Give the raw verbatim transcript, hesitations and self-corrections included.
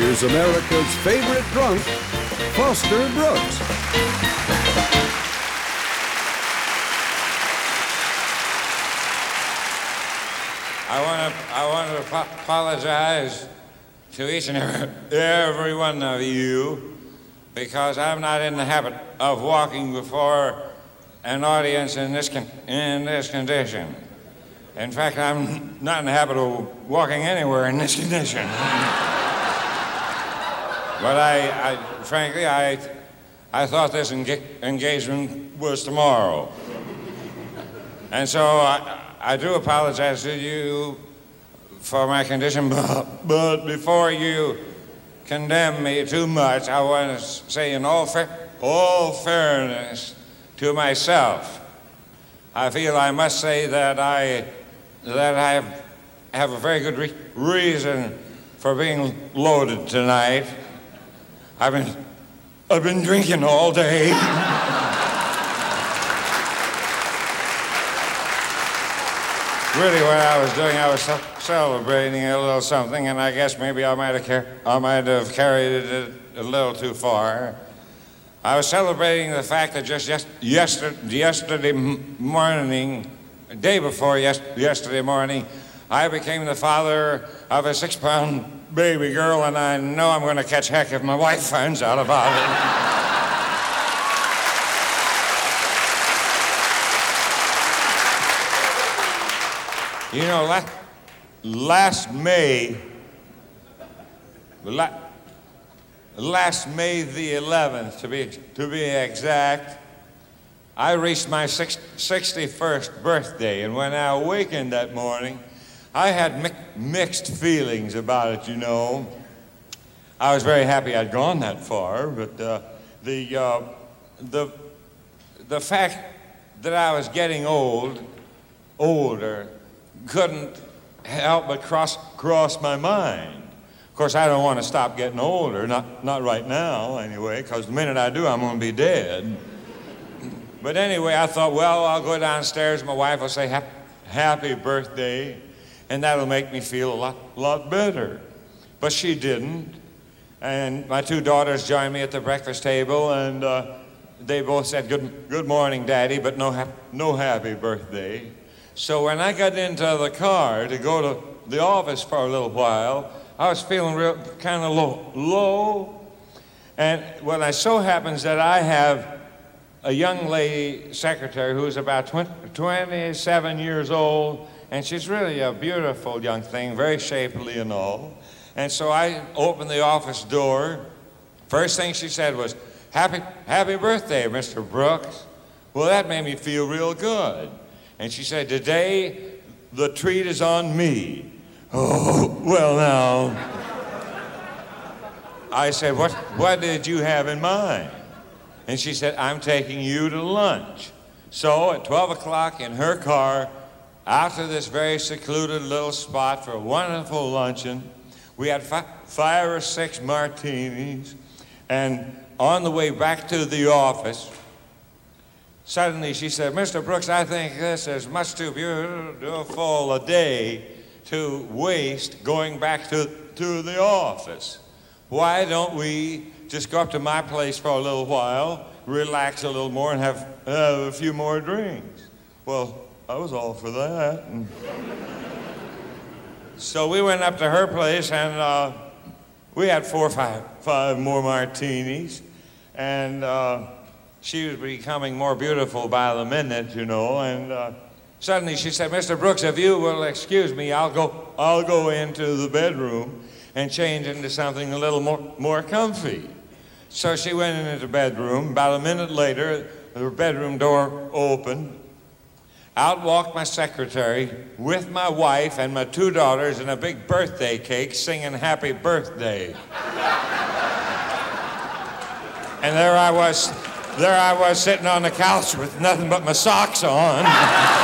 here's America's favorite drunk, Foster Brooks. I want to I want to ap- apologize to each and every, every one of you because I'm not in the habit of walking before an audience in this con- in this condition. In fact, I'm not in the habit of walking anywhere in this condition. But I, I, frankly, I, I thought this enga- engagement was tomorrow. And so I, I do apologize to you for my condition, but, but before you condemn me too much, I want to say in all, fa- all fairness to myself, I feel I must say that I, that I have, have a very good re- reason for being loaded tonight. I've been, I've been drinking all day. Really, what I was doing, I was ce- celebrating a little something, and I guess maybe I might have, car- I might have carried it a, a little too far. I was celebrating the fact that just yes- yesterday, yesterday m- morning, day before yes- yesterday morning, I became the father of a six-pound baby girl, and I know I'm going to catch heck if my wife finds out about it. You know, la- last May, la- last May the eleventh, to be to be exact, I reached my six- sixty-first birthday, and when I awakened that morning, I had mi- mixed feelings about it, you know. I was very happy I'd gone that far, but uh, the, uh, the, the fact that I was getting old, older, couldn't help but cross, cross my mind. Of course, I don't want to stop getting older, not, not right now anyway, because the minute I do, I'm going to be dead. But anyway, I thought, well, I'll go downstairs, my wife will say, "Hap- happy birthday," and that'll make me feel a lot, lot better. But she didn't. And my two daughters joined me at the breakfast table, and uh, they both said, good, good morning, Daddy, but no, hap- no happy birthday. So when I got into the car to go to the office for a little while, I was feeling real kind of low, low. And well, it so happens that I have a young lady secretary who's about twenty, twenty-seven years old, and she's really a beautiful young thing, very shapely and all. And so I opened the office door. First thing she said was, happy, happy birthday, Mister Brooks. Well, that made me feel real good. And she said, today, the treat is on me. Oh, well now. I said, what, what did you have in mind? And she said, I'm taking you to lunch. So at twelve o'clock in her car, out to this very secluded little spot for a wonderful luncheon. We had fi- five or six martinis, and on the way back to the office, suddenly she said, Mister Brooks, I think this is much too beautiful a day to waste going back to, to the office. Why don't we just go up to my place for a little while, relax a little more, and have, have a few more drinks? Well, I was all for that. And so we went up to her place, and uh, we had four or five, five more martinis, and uh, she was becoming more beautiful by the minute, you know, and uh, suddenly she said, Mister Brooks, if you will excuse me, I'll go, I'll go into the bedroom and change into something a little more, more comfy. So she went into the bedroom. About a minute later, the bedroom door opened. Out walked my secretary with my wife and my two daughters and a big birthday cake singing happy birthday. And there I was, there I was sitting on the couch with nothing but my socks on.